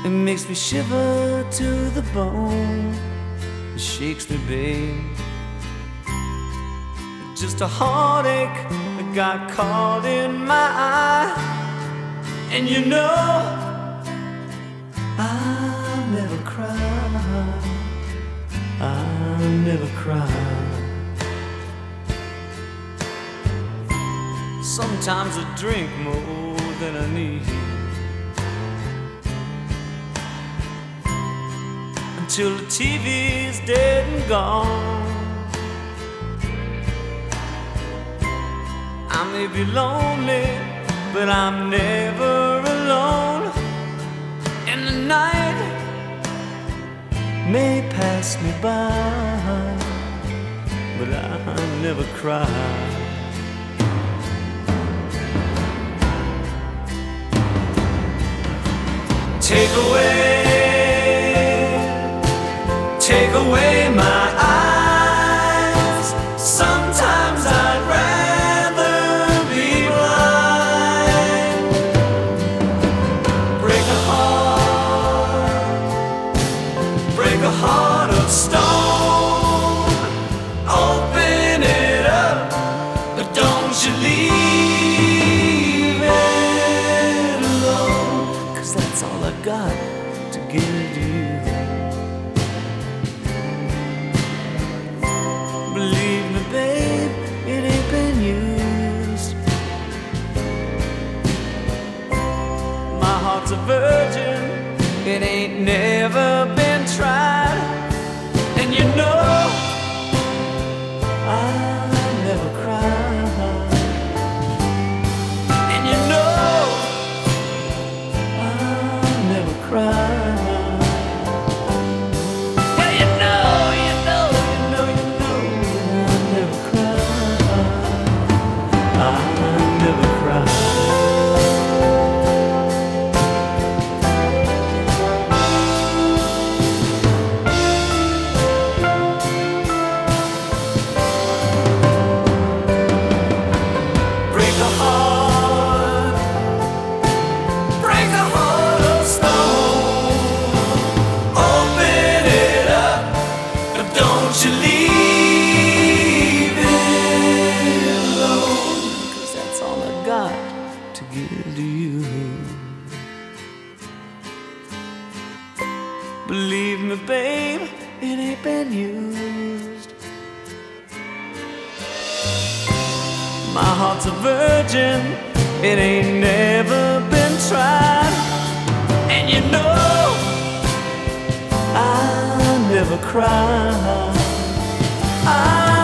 It makes me shiver to the bone. It shakes me, babe. Just a heartache that got caught in my eye. And you know I'll never cry. I'll never cry. Sometimes I drink more than I need, until the TV's dead and gone. I may be lonely, but I'm never alone. And the night may pass me by, but I never cry. Take away my eyes. Sometimes I'd rather be blind. Break a heart of stone. Open it up, but don't you leave it alone. 'Cause that's all I got to give to you. Believe me, babe, it ain't been used. My heart's a virgin, it ain't never been tried. And you know I'll never cry. And you know I'll never cry. You leave it alone, 'cause that's all I got to give to you. Believe me, babe, it ain't been used. My heart's a virgin, it ain't never been tried. And you know I'll never cry.